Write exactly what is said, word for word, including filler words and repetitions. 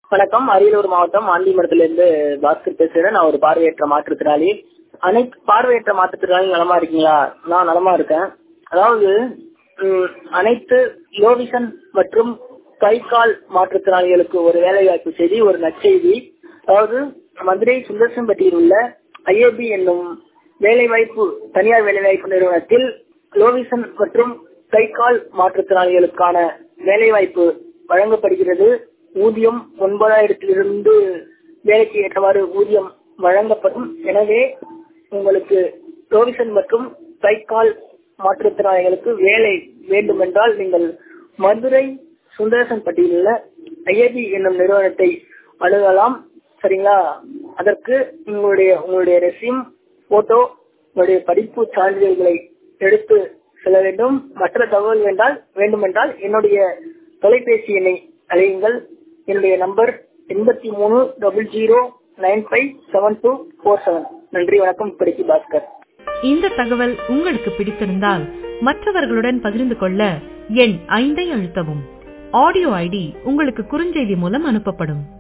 வணக்கம். அரியலூர் மாவட்டம் ஆண்டிமடத்திலிருந்து பாஸ்கர் பேசுறேன். நான் ஒரு பார்வையற்ற மாற்றுத்திறனாளி. அனைத்து பார்வையற்ற மாற்றுத்திறனாளி நலமா இருக்கீங்களா? நான் நலமா இருக்கேன். அதாவது ம், அனைத்து லோவிசன் மற்றும் கை கால் மாற்றுத்திறனாளிகளுக்கு ஒரு வேலை வாய்ப்பு செய்தி, ஒரு நற்செய்தி. அதாவது மதுரை சுந்தரசம்பட்டியில் உள்ள ஐஏபி என்னும் வேலைவாய்ப்பு தனியார் வேலைவாய்ப்பு நிறுவனத்தில் லோவிசன் மற்றும் கை கால் மாற்றுத்திறனாளிகளுக்கான வேலைவாய்ப்பு வழங்கப்படுகிறது. ஊதியம் ஒன்பதாயிரத்திலிருந்து வேலைக்கு ஏற்றவாறு ஊதியம் வழங்கப்படும். எனவே உங்களுக்கு லோவிசன் மற்றும் கை கால் மாற்றுத்திறனாளிகளுக்கு வேலை வேண்டுமென்றால் நீங்கள் மதுரை சுந்தரசன்பட்டியில் உள்ள ஐஏபி என்னும் நிறுவனத்தை அணுகலாம். சரிங்களா? அதற்கு உங்களுடைய உங்களுடைய ரெஸ்யூம், போட்டோ, உங்களுடைய படிப்பு சான்றிதழ்களை எடுத்து செல்ல வேண்டும். மற்ற தகவல் வேண்டால் வேண்டுமென்றால் என்னுடைய தொலைபேசி எண்ணை அழையுங்கள். என்னுடைய நம்பர் எண்பத்தி மூணு double zero nine five seven two four seven. நன்றி, வணக்கம். படிக்கு பாஸ்கர். இந்த தகவல் உங்களுக்கு பிடித்திருந்தால் மற்றவர்களுடன் பகிர்ந்து கொள்ள எண் ஐந்தை அழுத்தவும். ஆடியோ ஐடி உங்களுக்கு குறுஞ்செய்தி மூலம் அனுப்பப்படும்.